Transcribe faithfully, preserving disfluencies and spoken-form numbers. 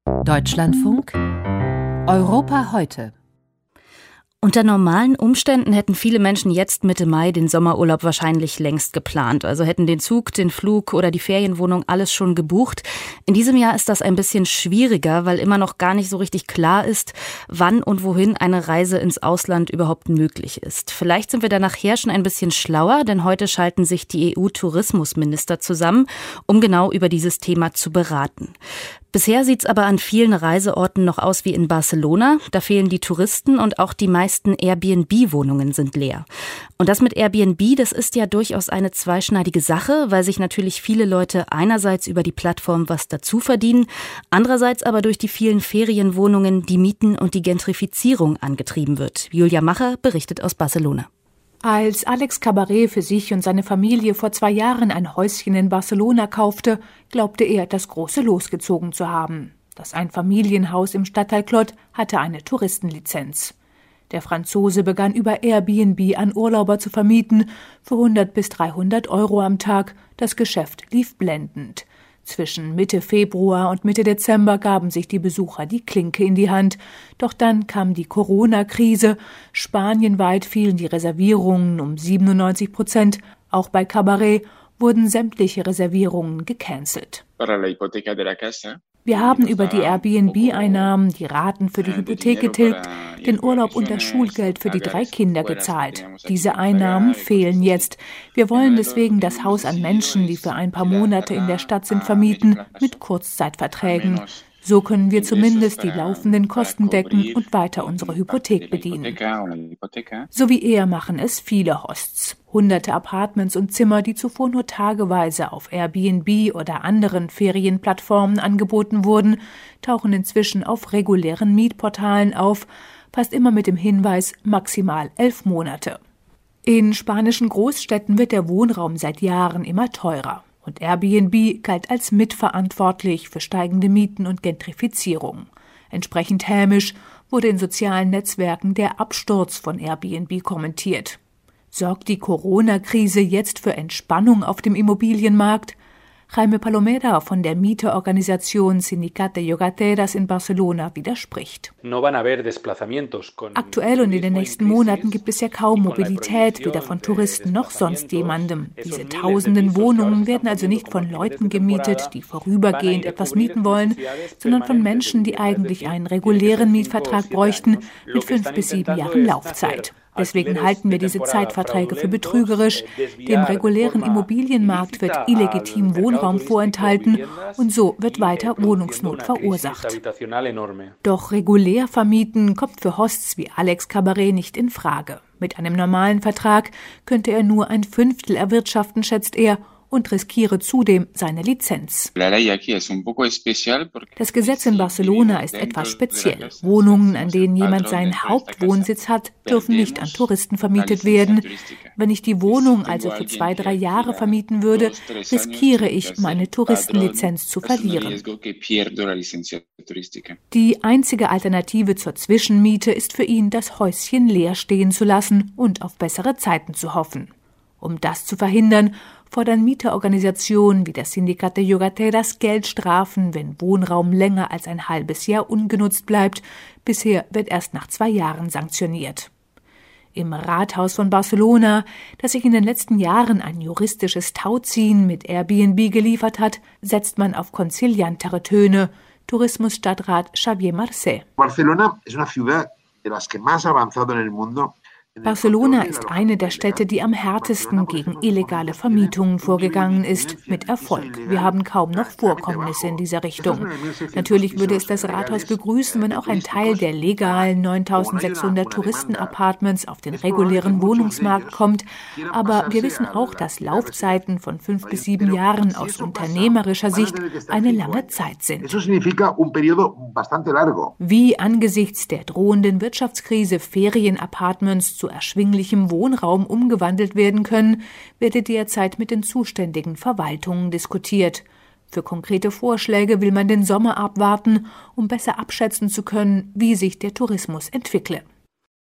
Deutschlandfunk Europa heute. Unter normalen Umständen hätten viele Menschen jetzt Mitte Mai den Sommerurlaub wahrscheinlich längst geplant. Also hätten den Zug, den Flug oder die Ferienwohnung alles schon gebucht. In diesem Jahr ist das ein bisschen schwieriger, weil immer noch gar nicht so richtig klar ist, wann und wohin eine Reise ins Ausland überhaupt möglich ist. Vielleicht sind wir da nachher schon ein bisschen schlauer, denn heute schalten sich die E U-Tourismusminister zusammen, um genau über dieses Thema zu beraten. Bisher sieht's aber an vielen Reiseorten noch aus wie in Barcelona. Da fehlen die Touristen und auch die meisten Airbnb-Wohnungen sind leer. Und das mit Airbnb, das ist ja durchaus eine zweischneidige Sache, weil sich natürlich viele Leute einerseits über die Plattform was dazu verdienen, andererseits aber durch die vielen Ferienwohnungen die Mieten und die Gentrifizierung angetrieben wird. Julia Macher berichtet aus Barcelona. Als Alex Cabaret für sich und seine Familie vor zwei Jahren ein Häuschen in Barcelona kaufte, glaubte er, das große Los gezogen zu haben. Das Einfamilienhaus im Stadtteil Clot hatte eine Touristenlizenz. Der Franzose begann über Airbnb an Urlauber zu vermieten, für hundert bis dreihundert Euro am Tag. Das Geschäft lief blendend. Zwischen Mitte Februar und Mitte Dezember gaben sich die Besucher die Klinke in die Hand. Doch dann kam die Corona-Krise. Spanienweit fielen die Reservierungen um siebenundneunzig Prozent. Auch bei Cabaret wurden sämtliche Reservierungen gecancelt. Wir haben über die Airbnb-Einnahmen die Raten für die Hypothek getilgt, den Urlaub und das Schulgeld für die drei Kinder gezahlt. Diese Einnahmen fehlen jetzt. Wir wollen deswegen das Haus an Menschen, die für ein paar Monate in der Stadt sind, vermieten, mit Kurzzeitverträgen. So können wir zumindest die laufenden Kosten decken und weiter unsere Hypothek bedienen. So wie er machen es viele Hosts. Hunderte Apartments und Zimmer, die zuvor nur tageweise auf Airbnb oder anderen Ferienplattformen angeboten wurden, tauchen inzwischen auf regulären Mietportalen auf, fast immer mit dem Hinweis maximal elf Monate. In spanischen Großstädten wird der Wohnraum seit Jahren immer teurer. Und Airbnb galt als mitverantwortlich für steigende Mieten und Gentrifizierung. Entsprechend hämisch wurde in sozialen Netzwerken der Absturz von Airbnb kommentiert. Sorgt die Corona-Krise jetzt für Entspannung auf dem Immobilienmarkt? Jaime Palomera von der Mieterorganisation Sindicat de Llogateras in Barcelona widerspricht. Aktuell und in den nächsten Monaten gibt es ja kaum Mobilität, weder von Touristen noch sonst jemandem. Diese tausenden Wohnungen werden also nicht von Leuten gemietet, die vorübergehend etwas mieten wollen, sondern von Menschen, die eigentlich einen regulären Mietvertrag bräuchten mit fünf bis sieben Jahren Laufzeit. Deswegen halten wir diese Zeitverträge für betrügerisch. Dem regulären Immobilienmarkt wird illegitim Wohnraum vorenthalten und so wird weiter Wohnungsnot verursacht. Doch regulär vermieten kommt für Hosts wie Alex Cabaret nicht in Frage. Mit einem normalen Vertrag könnte er nur ein Fünftel erwirtschaften, schätzt er, und riskiere zudem seine Lizenz. Das Gesetz in Barcelona ist etwas speziell. Wohnungen, an denen jemand seinen Hauptwohnsitz hat, dürfen nicht an Touristen vermietet werden. Wenn ich die Wohnung also für zwei, drei Jahre vermieten würde, riskiere ich, meine Touristenlizenz zu verlieren. Die einzige Alternative zur Zwischenmiete ist für ihn, das Häuschen leer stehen zu lassen und auf bessere Zeiten zu hoffen. Um das zu verhindern, fordern Mieterorganisationen wie das Sindicat de Llogateras Geldstrafen, wenn Wohnraum länger als ein halbes Jahr ungenutzt bleibt. Bisher wird erst nach zwei Jahren sanktioniert. Im Rathaus von Barcelona, das sich in den letzten Jahren ein juristisches Tauziehen mit Airbnb geliefert hat, setzt man auf konziliantere Töne. Tourismusstadtrat Xavier Marcé. Barcelona es una ciudad de las que más ha avanzado en el mundo. Barcelona ist eine der Städte, die am härtesten gegen illegale Vermietungen vorgegangen ist, mit Erfolg. Wir haben kaum noch Vorkommnisse in dieser Richtung. Natürlich würde es das Rathaus begrüßen, wenn auch ein Teil der legalen neuntausendsechshundert Touristenapartments auf den regulären Wohnungsmarkt kommt. Aber wir wissen auch, dass Laufzeiten von fünf bis sieben Jahren aus unternehmerischer Sicht eine lange Zeit sind. Wie angesichts der drohenden Wirtschaftskrise Ferienapartments zu erschwinglichem Wohnraum umgewandelt werden können, werde derzeit mit den zuständigen Verwaltungen diskutiert. Für konkrete Vorschläge will man den Sommer abwarten, um besser abschätzen zu können, wie sich der Tourismus entwickle.